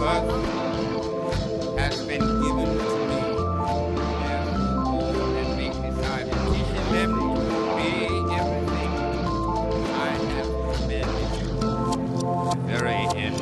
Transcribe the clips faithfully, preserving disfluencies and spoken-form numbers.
trust has been given to me. Therefore, and make disciples, teaching them to obey everything I have commanded you. The very end.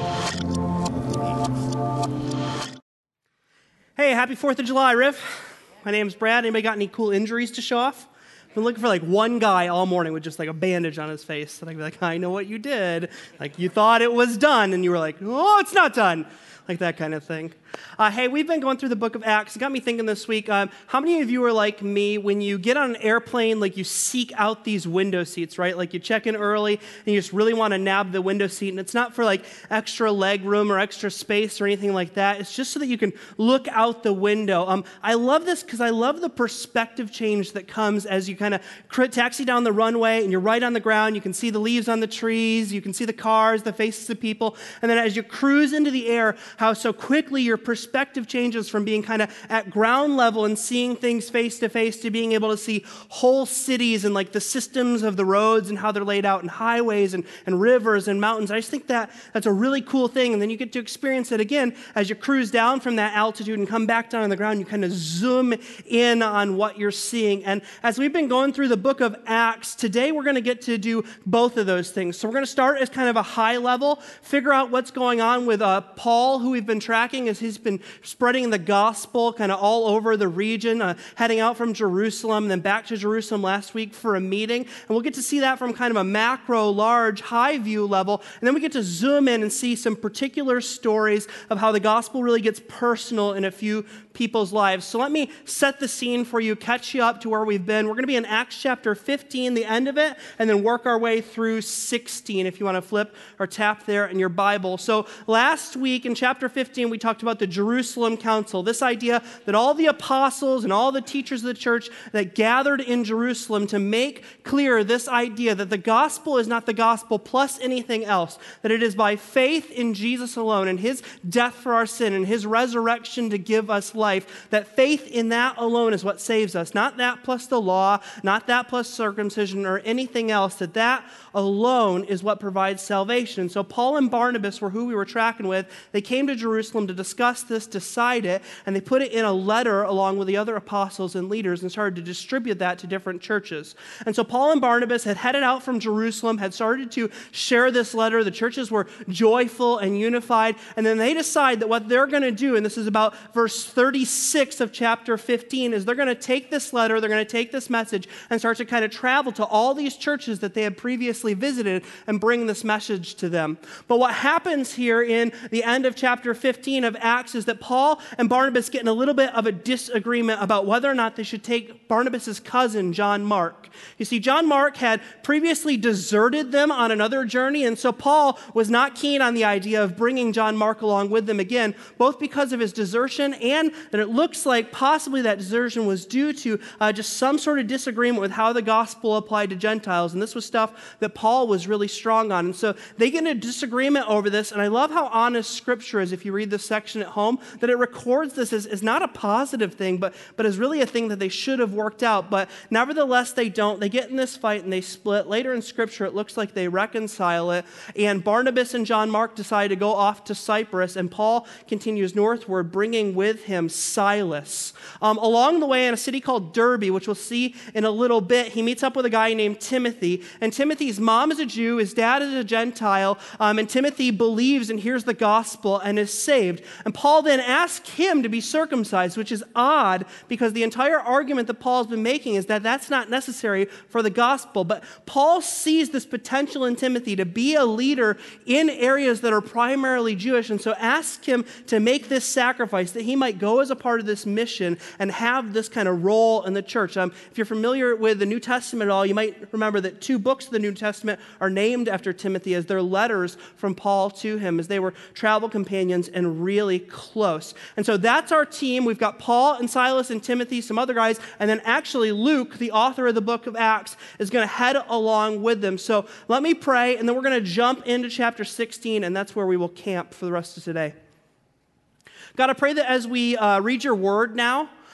Hey, happy fourth of July, Riff. My name's Brad. Anybody got any cool injuries to show off? I've been looking for like one guy all morning with just like a bandage on his face. And I'd be like, I know what you did. Like you thought it was done and you were like, oh, it's not done. Like that kind of thing. Uh, hey, we've been going through the book of Acts. It got me thinking this week, um, how many of you are like me when you get on an airplane, like you seek out these window seats, right? Like you check in early and you just really want to nab the window seat. And it's not for like extra leg room or extra space or anything like that. It's just so that you can look out the window. Um, I love this because I love the perspective change that comes as you kind of taxi down the runway and you're right on the ground. You can see the leaves on the trees. You can see the cars, the faces of people. And then as you cruise into the air, how so quickly your perspective changes from being kind of at ground level and seeing things face to face to being able to see whole cities and like the systems of the roads and how they're laid out and highways and, and rivers and mountains. I just think that that's a really cool thing. And then you get to experience it again as you cruise down from that altitude and come back down on the ground. You kind of zoom in on what you're seeing. And as we've been going through the book of Acts, today we're going to get to do both of those things. So we're going to start as kind of a high level, figure out what's going on with uh, Paul, who we've been tracking as he's been spreading the gospel kind of all over the region, uh, heading out from Jerusalem and then back to Jerusalem last week for a meeting. And we'll get to see that from kind of a macro, large, high view level. And then we get to zoom in and see some particular stories of how the gospel really gets personal in a few people's lives. So let me set the scene for you, catch you up to where we've been. We're going to be in Acts chapter fifteen, the end of it, and then work our way through sixteen if you want to flip or tap there in your Bible. So last week in chapter fifteen, we talked about the Jerusalem Council, this idea that all the apostles and all the teachers of the church that gathered in Jerusalem to make clear this idea that the gospel is not the gospel plus anything else, that it is by faith in Jesus alone and his death for our sin and his resurrection to give us life, that faith in that alone is what saves us, not that plus the law, not that plus circumcision or anything else, that that alone is what provides salvation. So Paul and Barnabas were who we were tracking with. They came to Jerusalem to discuss this, decide it, and they put it in a letter along with the other apostles and leaders and started to distribute that to different churches. And so Paul and Barnabas had headed out from Jerusalem, had started to share this letter. The churches were joyful and unified, and then they decide that what they're going to do, and this is about verse thirty-six of chapter fifteen, is they're going to take this letter, they're going to take this message and start to kind of travel to all these churches that they had previously visited and bring this message to them. But what happens here in the end of chapter fifteen of Acts is that Paul and Barnabas get in a little bit of a disagreement about whether or not they should take Barnabas' cousin, John Mark. You see, John Mark had previously deserted them on another journey, and so Paul was not keen on the idea of bringing John Mark along with them again, both because of his desertion and that it looks like possibly that desertion was due to uh, just some sort of disagreement with how the gospel applied to Gentiles, and this was stuff that Paul was really strong on. And so they get in a disagreement over this, and I love how honest Scripture is, if you read this section at home, that it records this as, as not a positive thing, but, but as really a thing that they should have worked out. But nevertheless, they don't. They get in this fight and they split. Later in Scripture, it looks like they reconcile it, and Barnabas and John Mark decide to go off to Cyprus, and Paul continues northward, bringing with him Silas. Um, along the way, in a city called Derbe, which we'll see in a little bit, he meets up with a guy named Timothy, and Timothy's mom is a Jew, his dad is a Gentile, um, and Timothy believes and hears the gospel and is saved. And Paul then asks him to be circumcised, which is odd because the entire argument that Paul's been making is that that's not necessary for the gospel. But Paul sees this potential in Timothy to be a leader in areas that are primarily Jewish, and so asks him to make this sacrifice that he might go as a part of this mission and have this kind of role in the church. Um, if you're familiar with the New Testament at all, you might remember that two books of the New Testament are named after Timothy as their letters from Paul to him, as they were travel companions and really close. And so that's our team. We've got Paul and Silas and Timothy, some other guys, and then actually Luke, the author of the book of Acts, is going to head along with them. So let me pray, and then we're going to jump into chapter sixteen, and that's where we will camp for the rest of today. God, I pray that as we uh, read your word now,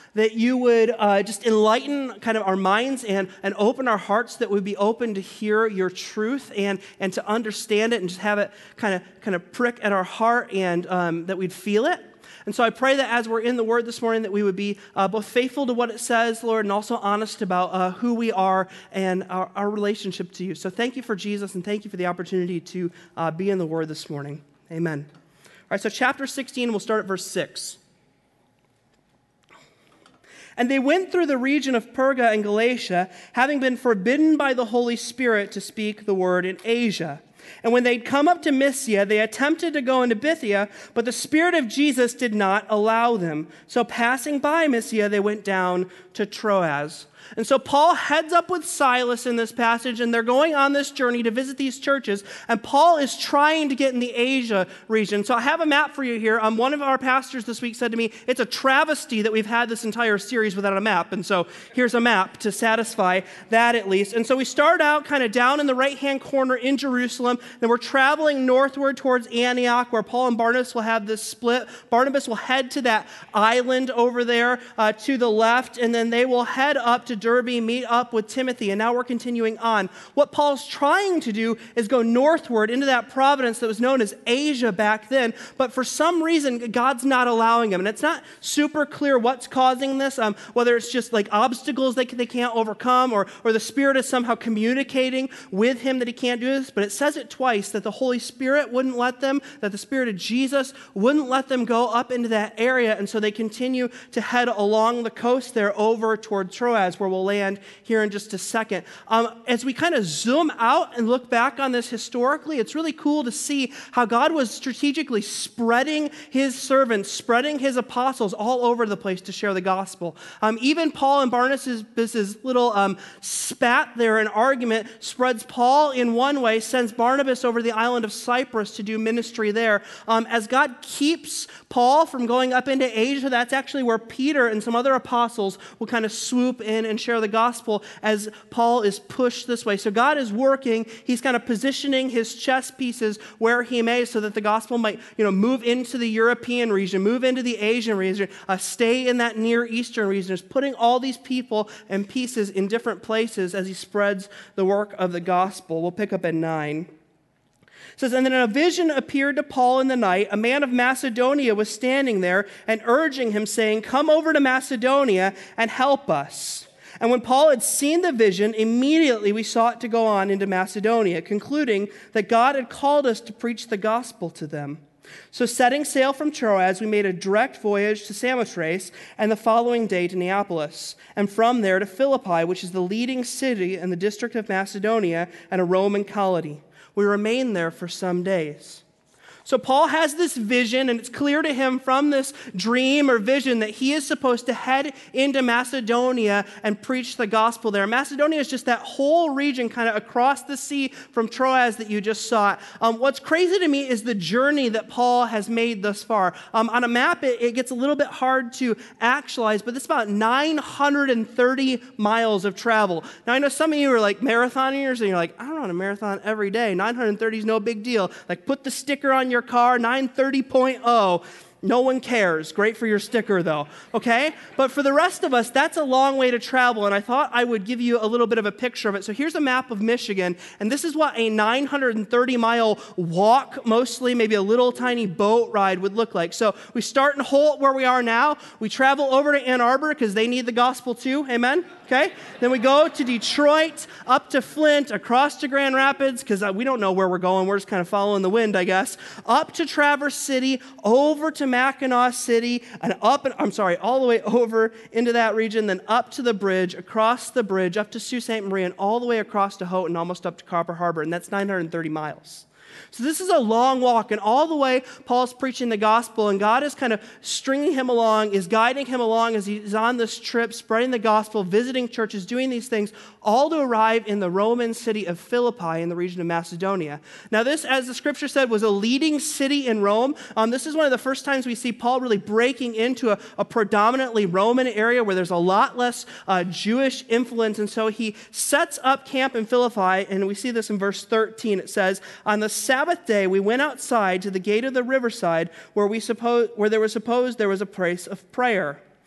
that you would uh, just enlighten kind of our minds and, and open our hearts, that we'd be open to hear your truth and, and to understand it and just have it kind of kind of prick at our heart, and um, that we'd feel it. And so I pray that as we're in the Word this morning, that we would be uh, both faithful to what it says, Lord, and also honest about uh, who we are and our, our relationship to you. So thank you for Jesus, and thank you for the opportunity to uh, be in the Word this morning. Amen. All right, so chapter sixteen, we'll start at verse six. And they went through the region of Perga and Galatia, having been forbidden by the Holy Spirit to speak the word in Asia. And when they'd come up to Mysia, they attempted to go into Bithynia, but the Spirit of Jesus did not allow them. So passing by Mysia, they went down to Troas. And so Paul heads up with Silas in this passage, and they're going on this journey to visit these churches. And Paul is trying to get in the Asia region. So I have a map for you here. Um, one of our pastors this week said to me, it's a travesty that we've had this entire series without a map. And so here's a map to satisfy that at least. And so we start out kind of down in the right-hand corner in Jerusalem. Then we're traveling northward towards Antioch, where Paul and Barnabas will have this split. Barnabas will head to that island over there uh, to the left, and then they will head up to Derbe, meet up with Timothy, and now we're continuing on. What Paul's trying to do is go northward into that province that was known as Asia back then, but for some reason, God's not allowing him, and it's not super clear what's causing this, um, whether it's just like obstacles they, they can't overcome, or, or the Spirit is somehow communicating with him that he can't do this, but it says it twice, that the Holy Spirit wouldn't let them, that the Spirit of Jesus wouldn't let them go up into that area, and so they continue to head along the coast there over toward Troas, where we'll land here in just a second. Um, as we kind of zoom out and look back on this historically, it's really cool to see how God was strategically spreading his servants, spreading his apostles all over the place to share the gospel. Um, even Paul and Barnabas' this little um, spat there, an argument, spreads Paul in one way, sends Barnabas over the island of Cyprus to do ministry there. Um, as God keeps Paul from going up into Asia, that's actually where Peter and some other apostles will kind of swoop in and share the gospel as Paul is pushed this way. So God is working. He's kind of positioning his chess pieces where he may, so that the gospel might, you know, move into the European region, move into the Asian region, uh, stay in that Near Eastern region. He's putting all these people and pieces in different places as he spreads the work of the gospel. We'll pick up at nine. It says, and then a vision appeared to Paul in the night. A man of Macedonia was standing there and urging him, saying, come over to Macedonia and help us. And when Paul had seen the vision, immediately we sought to go on into Macedonia, concluding that God had called us to preach the gospel to them. So setting sail from Troas, we made a direct voyage to Samothrace, and the following day to Neapolis, and from there to Philippi, which is the leading city in the district of Macedonia and a Roman colony. We remained there for some days. So Paul has this vision, and it's clear to him from this dream or vision that he is supposed to head into Macedonia and preach the gospel there. Macedonia is just that whole region kind of across the sea from Troas that you just saw. Um, what's crazy to me is the journey that Paul has made thus far. Um, on a map, it, it gets a little bit hard to actualize, but it's about nine hundred thirty miles of travel. Now, I know some of you are like marathoners, and you're like, I don't run a marathon every day. nine hundred thirty is no big deal. Like, put the sticker on your car, nine thirty point oh. No one cares. Great for your sticker, though, okay? But for the rest of us, that's a long way to travel, and I thought I would give you a little bit of a picture of it. So here's a map of Michigan, and this is what a nine hundred thirty mile walk, mostly maybe a little tiny boat ride would look like. So we start in Holt, where we are now. We travel over to Ann Arbor because they need the gospel too, amen? Okay? Then we go to Detroit, up to Flint, across to Grand Rapids, because uh, we don't know where we're going. We're just kind of following the wind, I guess. Up to Traverse City, over to Mackinac City, and up, and I'm sorry, all the way over into that region, then up to the bridge, across the bridge, up to Sault Ste. Marie, and all the way across to Houghton, almost up to Copper Harbor, and that's nine hundred thirty miles. So this is a long walk, and all the way Paul's preaching the gospel, and God is kind of stringing him along, is guiding him along as he's on this trip, spreading the gospel, visiting churches, doing these things, all to arrive in the Roman city of Philippi in the region of Macedonia. Now this, as the scripture said, was a leading city in Rome. Um, this is one of the first times we see Paul really breaking into a, a predominantly Roman area where there's a lot less uh, Jewish influence, and so he sets up camp in Philippi, and we see this in verse thirteen. It says, on the Sabbath day, we went outside to the gate of the riverside where we suppose, where there was supposed there was a place of prayer.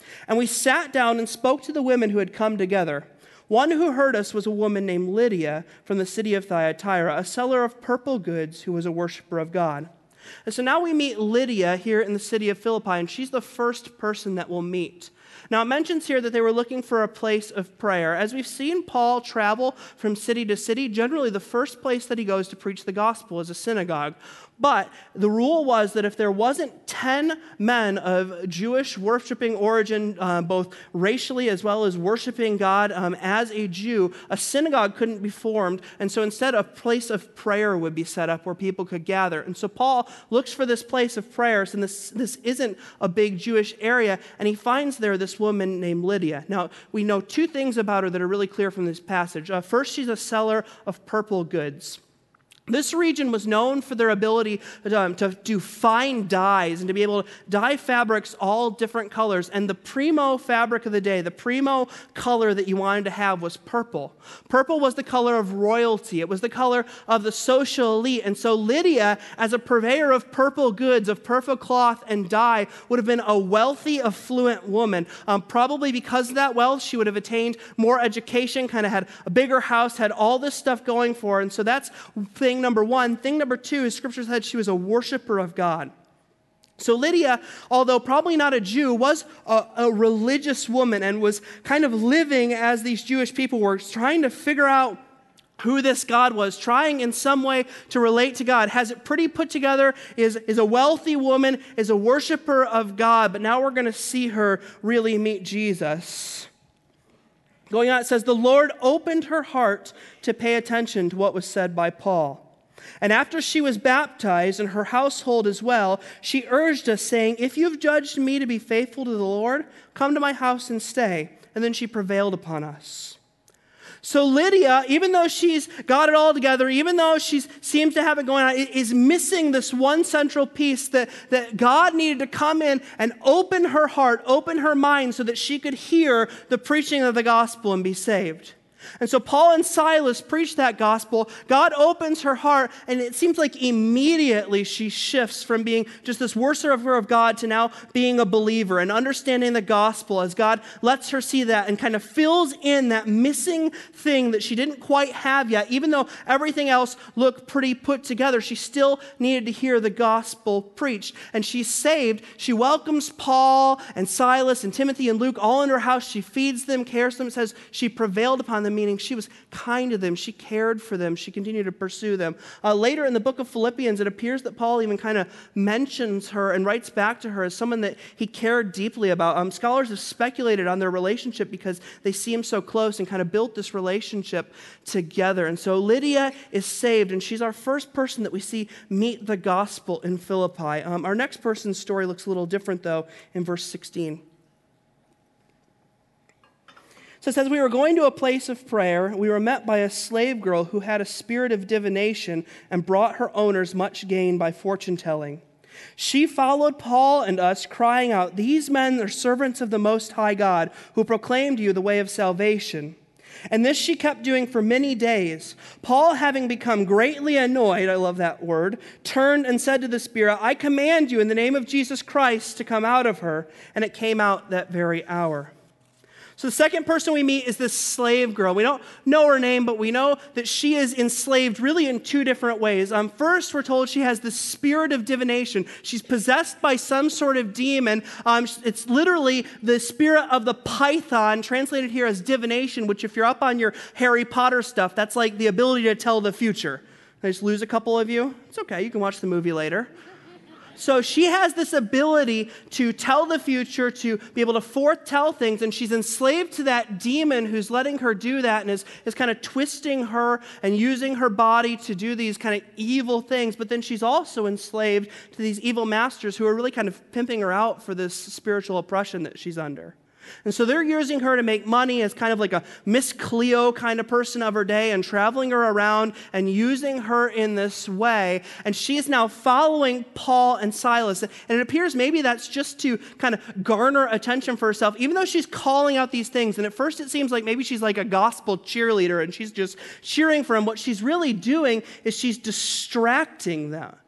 And we sat down and spoke to the women who had come together. One who heard us was a woman named Lydia from the city of Thyatira, a seller of purple goods who was a worshiper of God. And so now we meet Lydia here in the city of Philippi, and she's the first person that we'll meet. Now, it mentions here that they were looking for a place of prayer. As we've seen Paul travel from city to city, generally the first place that he goes to preach the gospel is a synagogue. But the rule was that if there wasn't ten men of Jewish worshiping origin, uh, both racially as well as worshiping God um, as a Jew, a synagogue couldn't be formed. And so instead, a place of prayer would be set up where people could gather. And so Paul looks for this place of prayers, and this, this isn't a big Jewish area, and he finds there this woman named Lydia. Now, we know two things about her that are really clear from this passage. Uh, first, she's a seller of purple goods. This region was known for their ability um, to do fine dyes and to be able to dye fabrics all different colors. And the primo fabric of the day, the primo color that you wanted to have was purple. Purple was the color of royalty. It was the color of the social elite. And so Lydia, as a purveyor of purple goods, of purple cloth and dye, would have been a wealthy, affluent woman. Um, probably because of that wealth, she would have attained more education, kind of had a bigger house, had all this stuff going for her. And so that's thing number one. Thing number two is Scripture said she was a worshiper of God. So Lydia, although probably not a Jew, was a, a religious woman and was kind of living as these Jewish people were, trying to figure out who this God was, trying in some way to relate to God. Has it pretty put together, is, is a wealthy woman, is a worshiper of God, but now we're going to see her really meet Jesus. Going on, it says, the Lord opened her heart to pay attention to what was said by Paul. And after she was baptized, and her household as well, she urged us, saying, if you've judged me to be faithful to the Lord, come to my house and stay. And then she prevailed upon us. So Lydia, even though she's got it all together, even though she seems to have it going on, is missing this one central piece that, that God needed to come in and open her heart, open her mind so that she could hear the preaching of the gospel and be saved. And so Paul and Silas preach that gospel. God opens her heart, and it seems like immediately she shifts from being just this worshiper of God to now being a believer and understanding the gospel as God lets her see that and kind of fills in that missing thing that she didn't quite have yet. Even though everything else looked pretty put together, she still needed to hear the gospel preached. And she's saved. She welcomes Paul and Silas and Timothy and Luke all in her house. She feeds them, cares for them. It says she prevailed upon them, meaning she was kind to them, she cared for them, she continued to pursue them. Uh, later in the book of Philippians, it appears that Paul even kind of mentions her and writes back to her as someone that he cared deeply about. Um, scholars have speculated on their relationship because they seem so close and kind of built this relationship together. And so Lydia is saved, and she's our first person that we see meet the gospel in Philippi. Um, our next person's story looks a little different, though, in verse sixteen. So it says, we were going to a place of prayer. We were met by a slave girl who had a spirit of divination and brought her owners much gain by fortune telling. She followed Paul and us, crying out, these men are servants of the Most High God, who proclaim to you the way of salvation. And this she kept doing for many days. Paul, having become greatly annoyed, I love that word, turned and said to the spirit, I command you in the name of Jesus Christ to come out of her. And it came out that very hour. So the second person we meet is this slave girl. We don't know her name, but we know that she is enslaved really in two different ways. Um, first, we're told she has the spirit of divination. She's possessed by some sort of demon. Um, it's literally the spirit of the python, translated here as divination, which if you're up on your Harry Potter stuff, that's like the ability to tell the future. Did I just lose a couple of you? It's okay, you can watch the movie later. So she has this ability to tell the future, to be able to foretell things, and she's enslaved to that demon who's letting her do that and is, is kind of twisting her and using her body to do these kind of evil things. But then she's also enslaved to these evil masters who are really kind of pimping her out for this spiritual oppression that she's under. And so they're using her to make money as kind of like a Miss Cleo kind of person of her day and traveling her around and using her in this way. And she is now following Paul and Silas. And it appears maybe that's just to kind of garner attention for herself, even though she's calling out these things. And at first it seems like maybe she's like a gospel cheerleader and she's just cheering for them. What she's really doing is she's distracting them.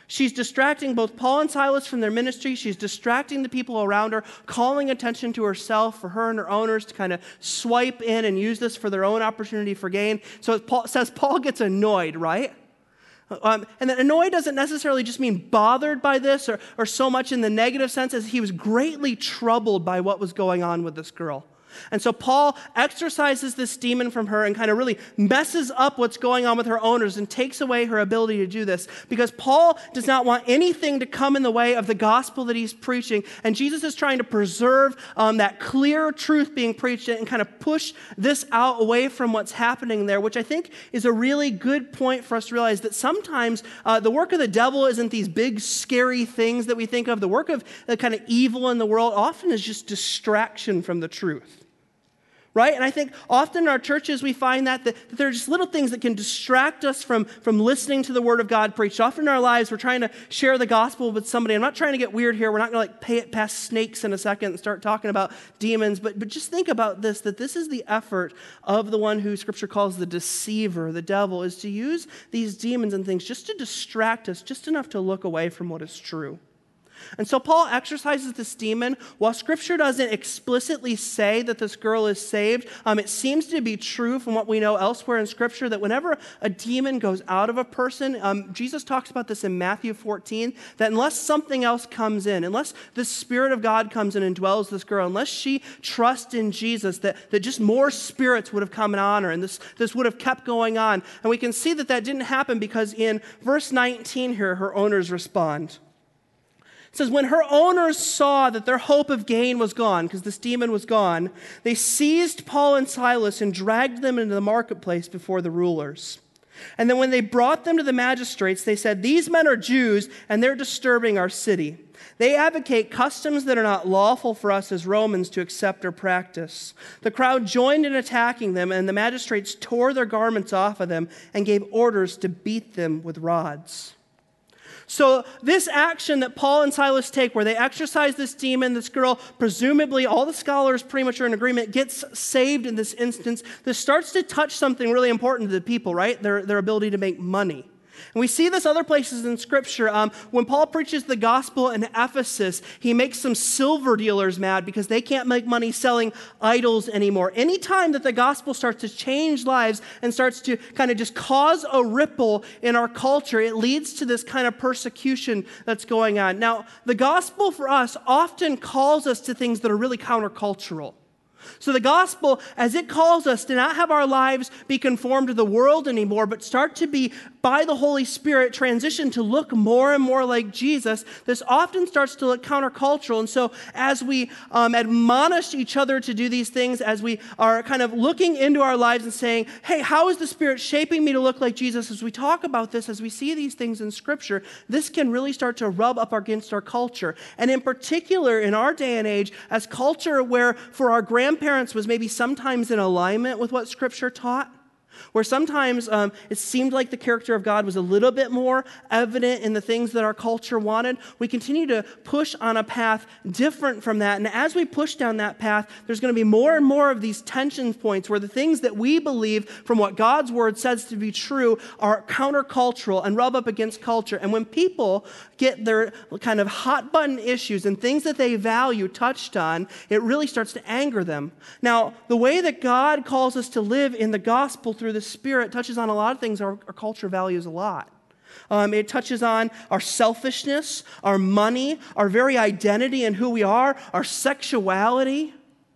She's distracting both Paul and Silas from their ministry. She's distracting the people around her, calling attention to herself for her and her owners to kind of swipe in and use this for their own opportunity for gain. So it Paul, says Paul gets annoyed, right? Um, and that annoyed doesn't necessarily just mean bothered by this or, or so much in the negative sense as he was greatly troubled by what was going on with this girl. And so Paul exorcises this demon from her and kind of really messes up what's going on with her owners and takes away her ability to do this because Paul does not want anything to come in the way of the gospel that he's preaching. And Jesus is trying to preserve um, that clear truth being preached and kind of push this out away from what's happening there, which I think is a really good point for us to realize that sometimes uh, the work of the devil isn't these big, scary things that we think of. The work of the kind of evil in the world often is just distraction from the truth. Right? And I think often in our churches we find that, that, that there are just little things that can distract us from, from listening to the Word of God preached. Often in our lives we're trying to share the gospel with somebody. I'm not trying to get weird here. We're not going to like pay it past snakes in a second and start talking about demons. But, but just think about this, that this is the effort of the one who Scripture calls the deceiver, the devil, is to use these demons and things just to distract us, just enough to look away from what is true. And so Paul exorcises this demon. While Scripture doesn't explicitly say that this girl is saved, um, it seems to be true from what we know elsewhere in Scripture that whenever a demon goes out of a person, um, Jesus talks about this in Matthew fourteen, that unless something else comes in, unless the Spirit of God comes in and dwells this girl, unless she trusts in Jesus, that, that just more spirits would have come on her, and this, this would have kept going on. And we can see that that didn't happen because in verse nineteen here, her owners respond. It says, when her owners saw that their hope of gain was gone, because this demon was gone, they seized Paul and Silas and dragged them into the marketplace before the rulers. And then when they brought them to the magistrates, they said, these men are Jews, and they're disturbing our city. They advocate customs that are not lawful for us as Romans to accept or practice. The crowd joined in attacking them, and the magistrates tore their garments off of them and gave orders to beat them with rods. So this action that Paul and Silas take, where they exorcise this demon, this girl, presumably all the scholars pretty much are in agreement, gets saved in this instance. This starts to touch something really important to the people, right? Their, their ability to make money. And we see this other places in Scripture. Um, when Paul preaches the gospel in Ephesus, he makes some silver dealers mad because they can't make money selling idols anymore. Anytime that the gospel starts to change lives and starts to kind of just cause a ripple in our culture, it leads to this kind of persecution that's going on. Now, the gospel for us often calls us to things that are really countercultural. So the gospel, as it calls us to not have our lives be conformed to the world anymore, but start to be, by the Holy Spirit, transition to look more and more like Jesus, this often starts to look countercultural. And so as we um, admonish each other to do these things, as we are kind of looking into our lives and saying, hey, how is the Spirit shaping me to look like Jesus? As we talk about this, as we see these things in Scripture, this can really start to rub up against our culture. And in particular, in our day and age, as culture where for our grandparents, Parents was maybe sometimes in alignment with what Scripture taught, where sometimes um, it seemed like the character of God was a little bit more evident in the things that our culture wanted. We continue to push on a path different from that. And as we push down that path, there's going to be more and more of these tension points where the things that we believe from what God's word says to be true are countercultural and rub up against culture. And when people get their kind of hot button issues and things that they value touched on, it really starts to anger them. Now, the way that God calls us to live in the gospel through the Spirit touches on a lot of things our, our culture values a lot. Um, it touches on our selfishness, our money, our very identity and who we are, our sexuality.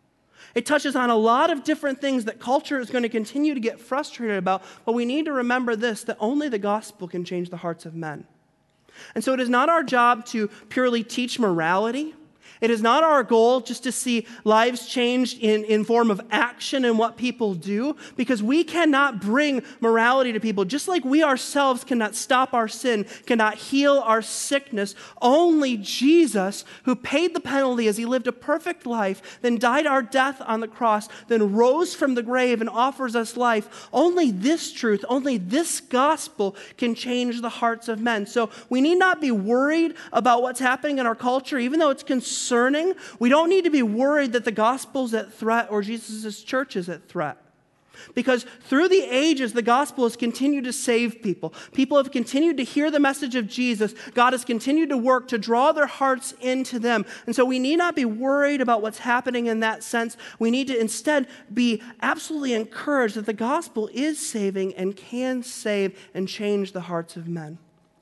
It touches on a lot of different things that culture is going to continue to get frustrated about, but we need to remember this, that only the gospel can change the hearts of men. And so it is not our job to purely teach morality. It is not our goal just to see lives changed in, in form of action and what people do, because we cannot bring morality to people. Just like we ourselves cannot stop our sin, cannot heal our sickness, only Jesus, who paid the penalty as he lived a perfect life, then died our death on the cross, then rose from the grave and offers us life, only this truth, only this gospel can change the hearts of men. So we need not be worried about what's happening in our culture, even though it's concerning. We don't need to be worried that the gospel's at threat or Jesus' church is at threat. Because through the ages, the gospel has continued to save people. People have continued to hear the message of Jesus. God has continued to work to draw their hearts into them. And so we need not be worried about what's happening in that sense. We need to instead be absolutely encouraged that the gospel is saving and can save and change the hearts of men.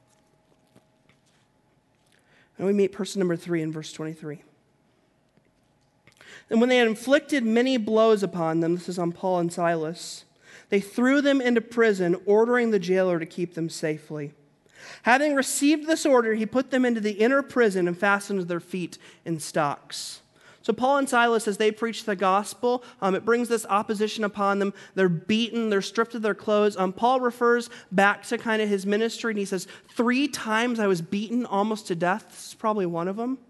And we meet person number three in verse twenty-three. And when they had inflicted many blows upon them, this is on Paul and Silas, they threw them into prison, ordering the jailer to keep them safely. Having received this order, he put them into the inner prison and fastened their feet in stocks. So Paul and Silas, as they preach the gospel, um, it brings this opposition upon them. They're beaten. They're stripped of their clothes. Um, Paul refers back to kind of his ministry, and he says, three times I was beaten almost to death. This is probably one of them.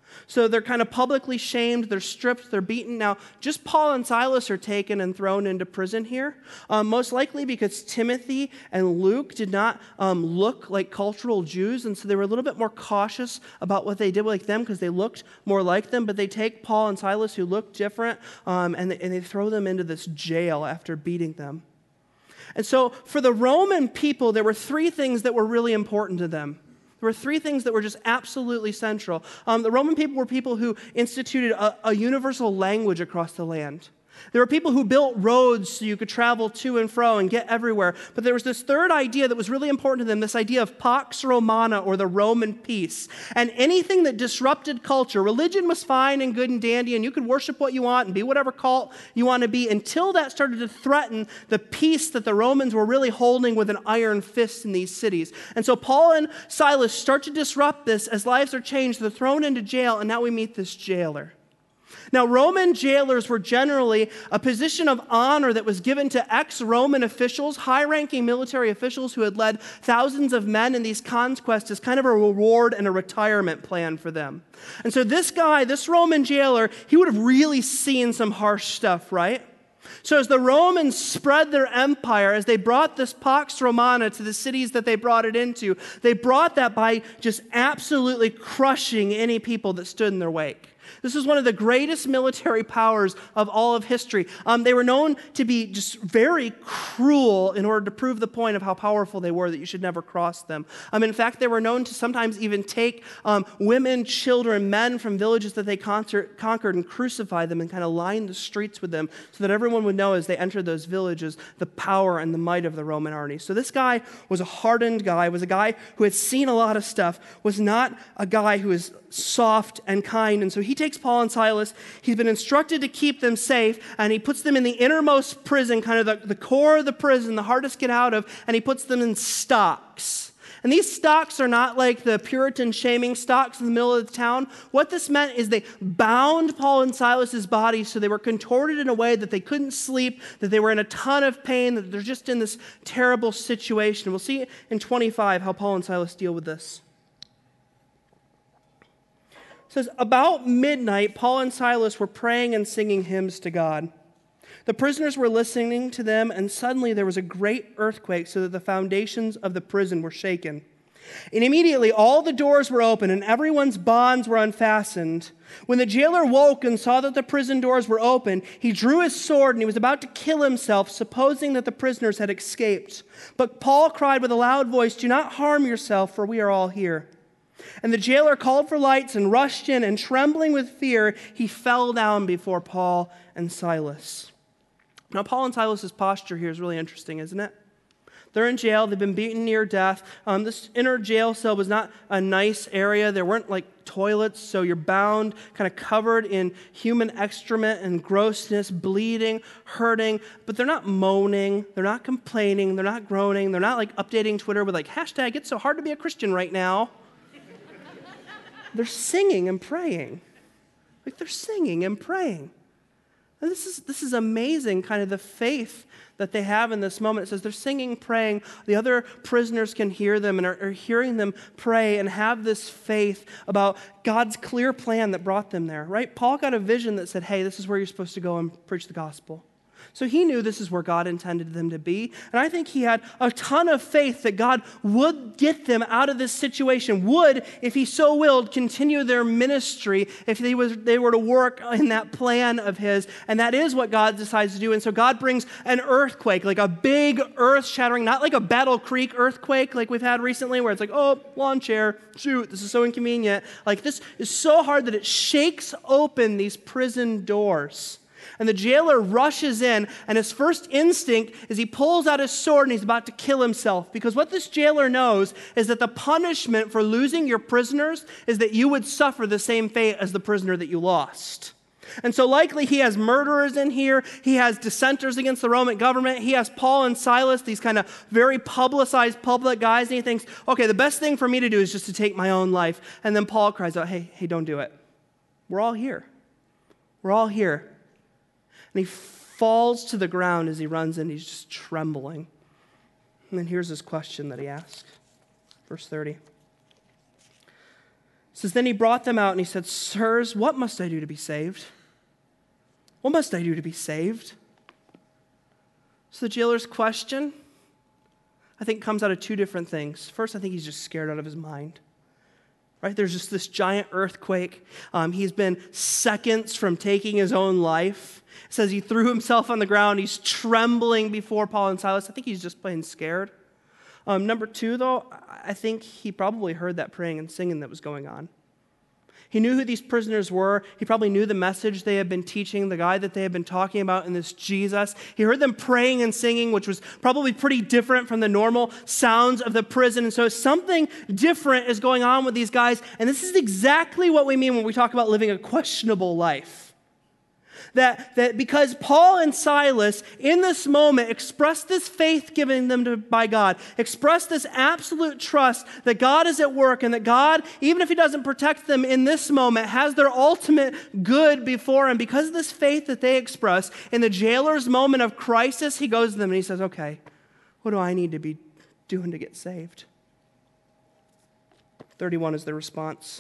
So they're kind of publicly shamed, they're stripped, they're beaten. Now, just Paul and Silas are taken and thrown into prison here, um, most likely because Timothy and Luke did not um, look like cultural Jews, and so they were a little bit more cautious about what they did like them because they looked more like them, but they take Paul and Silas, who look different, um, and, they, and they throw them into this jail after beating them. And so for the Roman people, there were three things that were really important to them. There were three things that were just absolutely central. Um, the Roman people were people who instituted a, a universal language across the land. There were people who built roads so you could travel to and fro and get everywhere. But there was this third idea that was really important to them, this idea of Pax Romana, or the Roman peace. And anything that disrupted culture, religion was fine and good and dandy, and you could worship what you want and be whatever cult you want to be, until that started to threaten the peace that the Romans were really holding with an iron fist in these cities. And so Paul and Silas start to disrupt this as lives are changed. They're thrown into jail, and now we meet this jailer. Now, Roman jailers were generally a position of honor that was given to ex-Roman officials, high-ranking military officials who had led thousands of men in these conquests, as kind of a reward and a retirement plan for them. And so this guy, this Roman jailer, he would have really seen some harsh stuff, right? So as the Romans spread their empire, as they brought this Pax Romana to the cities that they brought it into, they brought that by just absolutely crushing any people that stood in their wake. This was one of the greatest military powers of all of history. Um, they were known to be just very cruel in order to prove the point of how powerful they were, that you should never cross them. Um, in fact, they were known to sometimes even take um, women, children, men from villages that they concert, conquered and crucify them and kind of line the streets with them so that everyone would know as they entered those villages the power and the might of the Roman army. So this guy was a hardened guy, was a guy who had seen a lot of stuff, was not a guy who was soft and kind. And so he takes Paul and Silas. He's been instructed to keep them safe, and he puts them in the innermost prison, kind of the, the core of the prison, the hardest to get out of, and he puts them in stocks. And these stocks are not like the Puritan shaming stocks in the middle of the town. What this meant is they bound Paul and Silas's bodies so they were contorted in a way that they couldn't sleep, that they were in a ton of pain, that they're just in this terrible situation. We'll see in twenty-five how Paul and Silas deal with this. It says, about midnight, Paul and Silas were praying and singing hymns to God. The prisoners were listening to them, and suddenly there was a great earthquake, so that the foundations of the prison were shaken. And immediately all the doors were open, and everyone's bonds were unfastened. When the jailer woke and saw that the prison doors were open, he drew his sword, and he was about to kill himself, supposing that the prisoners had escaped. But Paul cried with a loud voice, "Do not harm yourself, for we are all here." And the jailer called for lights and rushed in, and trembling with fear, he fell down before Paul and Silas. Now, Paul and Silas' posture here is really interesting, isn't it? They're in jail. They've been beaten near death. Um, this inner jail cell was not a nice area. There weren't like toilets, so you're bound, kind of covered in human excrement and grossness, bleeding, hurting. But they're not moaning. They're not complaining. They're not groaning. They're not like updating Twitter with like, hashtag, it's so hard to be a Christian right now. They're singing and praying. Like they're singing and praying. And this is this is amazing, kind of the faith that they have in this moment. It says they're singing, praying. The other prisoners can hear them and are, are hearing them pray and have this faith about God's clear plan that brought them there, right? Paul got a vision that said, hey, this is where you're supposed to go and preach the gospel. So he knew this is where God intended them to be. And I think he had a ton of faith that God would get them out of this situation, would, if he so willed, continue their ministry if they, was, they were to work in that plan of his. And that is what God decides to do. And so God brings an earthquake, like a big earth-shattering, not like a Battle Creek earthquake like we've had recently where it's like, oh, lawn chair, shoot, this is so inconvenient. Like this is so hard that it shakes open these prison doors. And the jailer rushes in, and his first instinct is he pulls out his sword and he's about to kill himself. Because what this jailer knows is that the punishment for losing your prisoners is that you would suffer the same fate as the prisoner that you lost. And so likely he has murderers in here, he has dissenters against the Roman government, he has Paul and Silas, these kind of very publicized public guys, and he thinks, okay, the best thing for me to do is just to take my own life. And then Paul cries out, hey, hey, don't do it. We're all here. We're all here. And he falls to the ground as he runs in. He's just trembling. And then here's his question that he asks. Verse thirty. It says, then he brought them out and he said, sirs, what must I do to be saved? What must I do to be saved? So the jailer's question, I think, comes out of two different things. First, I think he's just scared out of his mind. Right? There's just this giant earthquake. Um, he's been seconds from taking his own life. It says he threw himself on the ground. He's trembling before Paul and Silas. I think he's just plain scared. Um, number two, though, I think he probably heard that praying and singing that was going on. He knew who these prisoners were. He probably knew the message they had been teaching, the guy that they had been talking about in this Jesus. He heard them praying and singing, which was probably pretty different from the normal sounds of the prison. And so something different is going on with these guys. And this is exactly what we mean when we talk about living a questionable life. That, that because Paul and Silas in this moment expressed this faith given them to, by God, expressed this absolute trust that God is at work and that God, even if he doesn't protect them in this moment, has their ultimate good before him. Because of this faith that they express, in the jailer's moment of crisis, he goes to them and he says, okay, what do I need to be doing to get saved? thirty-one is the response.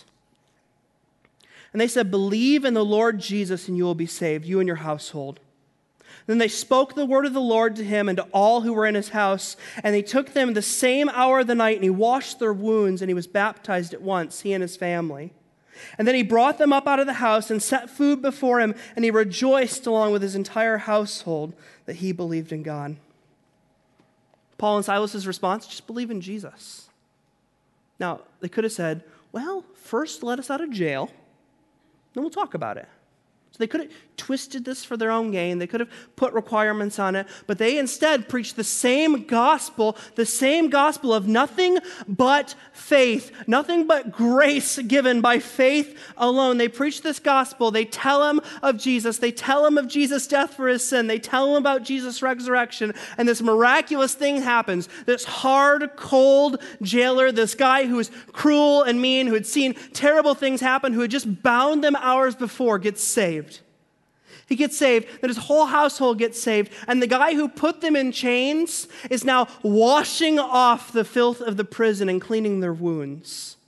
And they said, believe in the Lord Jesus and you will be saved, you and your household. Then they spoke the word of the Lord to him and to all who were in his house. And they took them the same hour of the night and he washed their wounds and he was baptized at once, he and his family. And then he brought them up out of the house and set food before him. And he rejoiced along with his entire household that he believed in God. Paul and Silas' response, just believe in Jesus. Now, they could have said, well, first let us out of jail. Then we'll talk about it. So they could have twisted this for their own gain. They could have put requirements on it. But they instead preached the same gospel, the same gospel of nothing but faith, nothing but grace given by faith alone. They preach this gospel. They tell him of Jesus. They tell him of Jesus' death for his sin. They tell him about Jesus' resurrection. And this miraculous thing happens. This hard, cold jailer, this guy who is cruel and mean, who had seen terrible things happen, who had just bound them hours before, gets saved. He gets saved, that his whole household gets saved, and the guy who put them in chains is now washing off the filth of the prison and cleaning their wounds.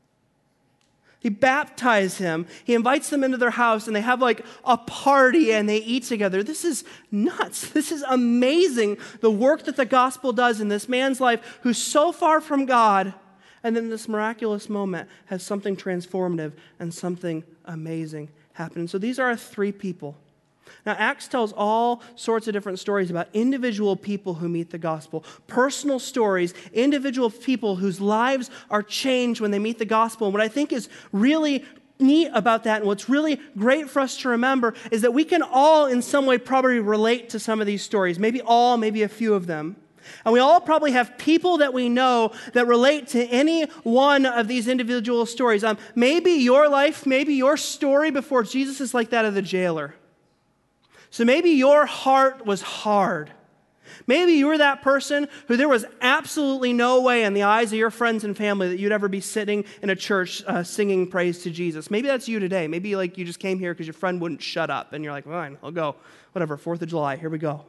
He baptizes him, he invites them into their house, and they have like a party and they eat together. This is nuts. This is amazing, the work that the gospel does in this man's life who's so far from God, and then this miraculous moment has something transformative and something amazing happen. So these are three people. Now, Acts tells all sorts of different stories about individual people who meet the gospel, personal stories, individual people whose lives are changed when they meet the gospel. And what I think is really neat about that, and what's really great for us to remember, is that we can all in some way probably relate to some of these stories, maybe all, maybe a few of them. And we all probably have people that we know that relate to any one of these individual stories. Um, maybe your life, maybe your story before Jesus is like that of the jailer. So maybe your heart was hard. Maybe you were that person who there was absolutely no way in the eyes of your friends and family that you'd ever be sitting in a church uh, singing praise to Jesus. Maybe that's you today. Maybe like you just came here because your friend wouldn't shut up and you're like, fine, I'll go. Whatever, fourth of July, here we go.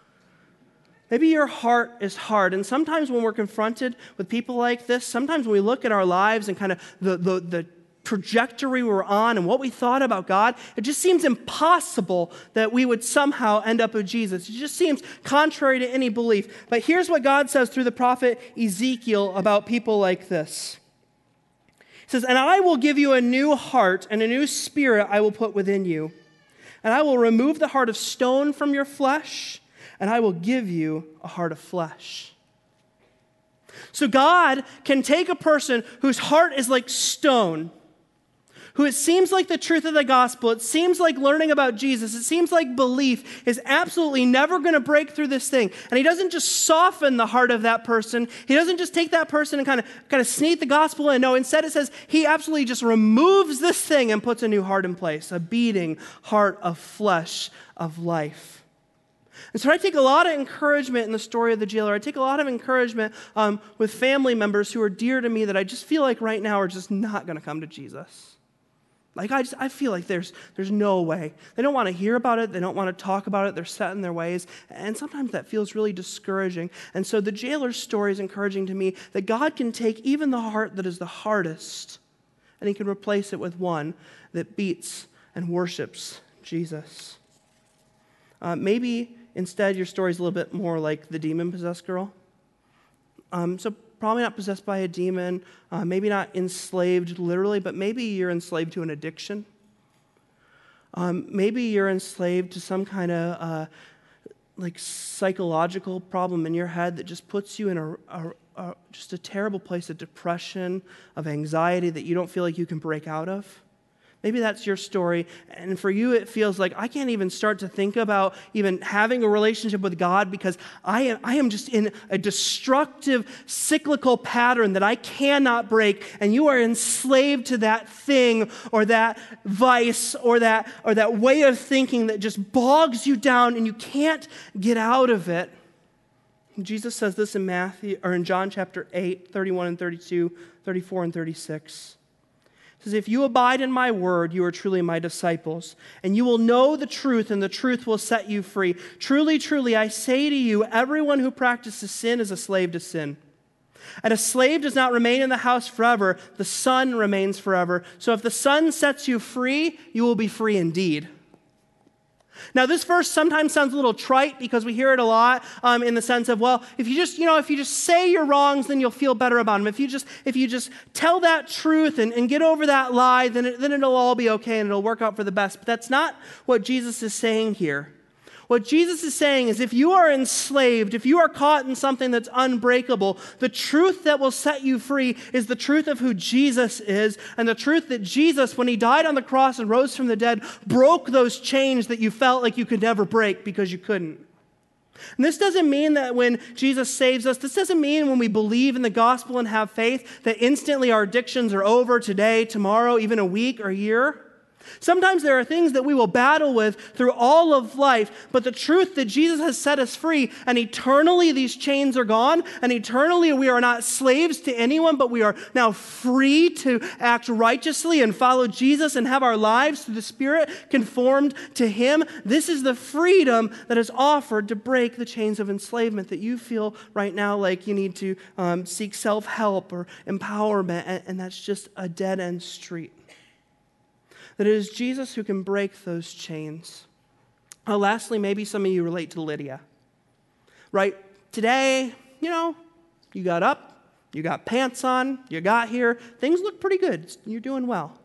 Maybe your heart is hard, and sometimes when we're confronted with people like this, sometimes when we look at our lives and kind of the, the, the trajectory we were on and what we thought about God, it just seems impossible that we would somehow end up with Jesus. It just seems contrary to any belief. But here's what God says through the prophet Ezekiel about people like this. He says, "And I will give you a new heart, and a new spirit I will put within you. And I will remove the heart of stone from your flesh, and I will give you a heart of flesh." So God can take a person whose heart is like stone, who it seems like the truth of the gospel, it seems like learning about Jesus, it seems like belief is absolutely never going to break through this thing. And he doesn't just soften the heart of that person. He doesn't just take that person and kind of kind of sneak the gospel in. No, instead it says he absolutely just removes this thing and puts a new heart in place, a beating heart of flesh, of life. And so I take a lot of encouragement in the story of the jailer. I take a lot of encouragement um, with family members who are dear to me that I just feel like right now are just not going to come to Jesus. Like, I just, I feel like there's, there's no way. They don't want to hear about it. They don't want to talk about it. They're set in their ways. And sometimes that feels really discouraging. And so the jailer's story is encouraging to me that God can take even the heart that is the hardest, and he can replace it with one that beats and worships Jesus. Uh, maybe instead your story is a little bit more like the demon-possessed girl. Um, so probably not possessed by a demon, uh, maybe not enslaved literally, but maybe you're enslaved to an addiction. Um, maybe you're enslaved to some kind of uh, like psychological problem in your head that just puts you in a, a, a just a terrible place of depression, of anxiety that you don't feel like you can break out of. Maybe that's your story, and for you it feels like I can't even start to think about even having a relationship with God because I am, I am just in a destructive, cyclical pattern that I cannot break, and you are enslaved to that thing or that vice or that, or that way of thinking that just bogs you down and you can't get out of it. Jesus says this in Matthew or in John chapter eight, thirty-one and thirty-two, thirty-four and thirty-six. Says, "If you abide in my word, you are truly my disciples, and you will know the truth, and the truth will set you free. Truly, truly, I say to you, everyone who practices sin is a slave to sin. And a slave does not remain in the house forever. The Son remains forever. So if the Son sets you free, you will be free indeed." Now, this verse sometimes sounds a little trite because we hear it a lot um, in the sense of, well, if you just, you know, if you just say your wrongs, then you'll feel better about them. If you just, if you just tell that truth and, and get over that lie, then it, then it'll all be okay and it'll work out for the best. But that's not what Jesus is saying here. What Jesus is saying is if you are enslaved, if you are caught in something that's unbreakable, the truth that will set you free is the truth of who Jesus is, and the truth that Jesus, when he died on the cross and rose from the dead, broke those chains that you felt like you could never break because you couldn't. And this doesn't mean that when Jesus saves us, this doesn't mean when we believe in the gospel and have faith that instantly our addictions are over today, tomorrow, even a week or a year. Sometimes there are things that we will battle with through all of life, but the truth that Jesus has set us free, and eternally these chains are gone, and eternally we are not slaves to anyone, but we are now free to act righteously and follow Jesus and have our lives through the Spirit conformed to Him. This is the freedom that is offered to break the chains of enslavement that you feel right now like you need to um, seek self-help or empowerment, and, and that's just a dead-end street. That it is Jesus who can break those chains. Uh, lastly, maybe some of you relate to Lydia. Right? Today, you know, you got up, you got pants on, you got here, things look pretty good. You're doing well.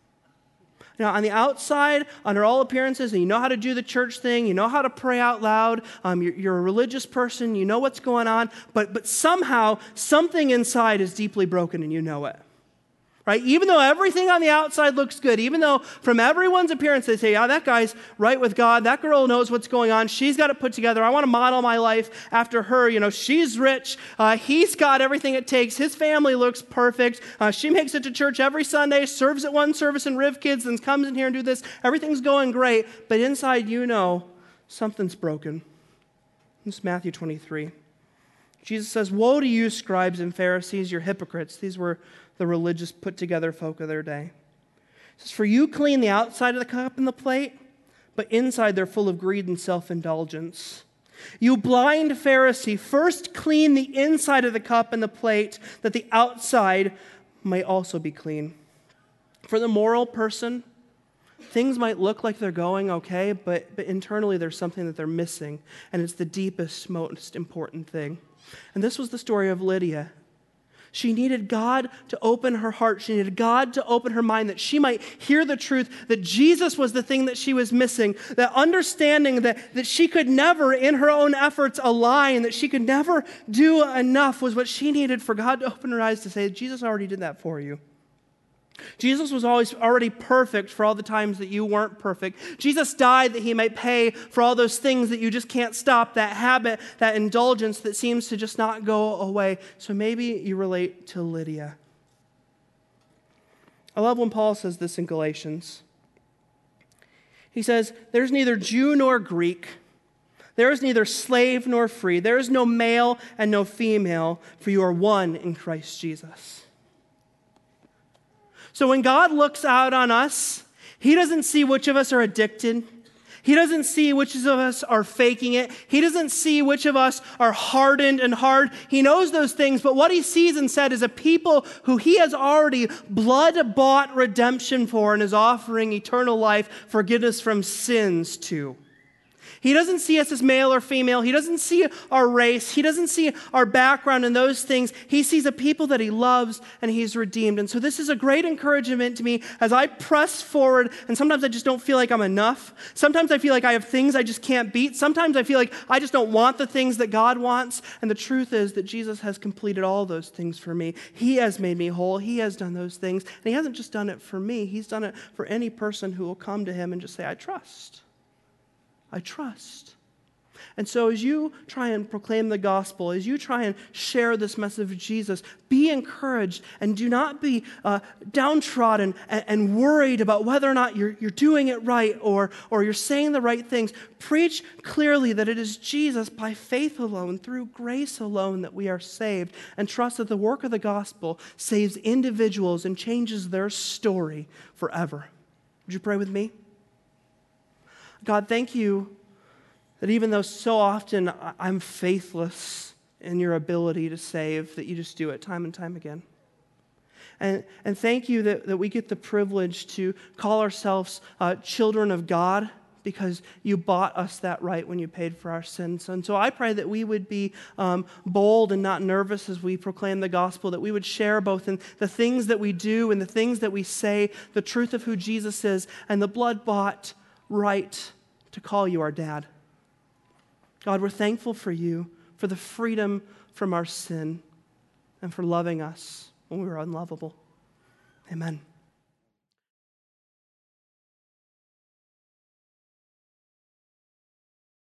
Now, on the outside, under all appearances, and you know how to do the church thing, you know how to pray out loud, um, you're, you're a religious person, you know what's going on, but, but somehow something inside is deeply broken and you know it. Right? Even though everything on the outside looks good, even though from everyone's appearance they say, yeah, that guy's right with God, that girl knows what's going on, she's got it put together, I want to model my life after her, you know, she's rich, uh, he's got everything it takes, his family looks perfect, uh, she makes it to church every Sunday, serves at one service in Riv Kids, then comes in here and do this, everything's going great, but inside you know something's broken. This is Matthew twenty-three. Jesus says, "Woe to you, scribes and Pharisees, you're hypocrites." These were the religious put-together folk of their day. He says, "For you clean the outside of the cup and the plate, but inside they're full of greed and self-indulgence. You blind Pharisee, first clean the inside of the cup and the plate, that the outside may also be clean. For the moral person, things might look like they're going okay, but, but internally there's something that they're missing, and it's the deepest, most important thing. And this was the story of Lydia. She needed God to open her heart. She needed God to open her mind that she might hear the truth, that Jesus was the thing that she was missing, that understanding that, that she could never, in her own efforts, align, that she could never do enough was what she needed for God to open her eyes to say, Jesus already did that for you. Jesus was always already perfect for all the times that you weren't perfect. Jesus died that he might pay for all those things that you just can't stop, that habit, that indulgence that seems to just not go away. So maybe you relate to Lydia. I love when Paul says this in Galatians. He says, there's neither Jew nor Greek. There is neither slave nor free. There is no male and no female, for you are one in Christ Jesus. So when God looks out on us, he doesn't see which of us are addicted. He doesn't see which of us are faking it. He doesn't see which of us are hardened and hard. He knows those things, but what he sees and said is a people who he has already blood-bought redemption for and is offering eternal life, forgiveness from sins to. He doesn't see us as male or female. He doesn't see our race. He doesn't see our background and those things. He sees a people that he loves and he's redeemed. And so this is a great encouragement to me as I press forward, and sometimes I just don't feel like I'm enough. Sometimes I feel like I have things I just can't beat. Sometimes I feel like I just don't want the things that God wants. And the truth is that Jesus has completed all those things for me. He has made me whole. He has done those things. And he hasn't just done it for me. He's done it for any person who will come to him and just say, I trust. I trust. And so as you try and proclaim the gospel, as you try and share this message of Jesus, be encouraged and do not be uh, downtrodden and, and worried about whether or not you're, you're doing it right or, or you're saying the right things. Preach clearly that it is Jesus by faith alone, through grace alone, that we are saved, and trust that the work of the gospel saves individuals and changes their story forever. Would you pray with me? God, thank you that even though so often I'm faithless in your ability to save, that you just do it time and time again. And, and thank you that, that we get the privilege to call ourselves uh, children of God because you bought us that right when you paid for our sins. And so I pray that we would be um, bold and not nervous as we proclaim the gospel, that we would share both in the things that we do and the things that we say, the truth of who Jesus is, and the blood-bought right to call you our dad. God, we're thankful for you, for the freedom from our sin, and for loving us when we were unlovable. Amen.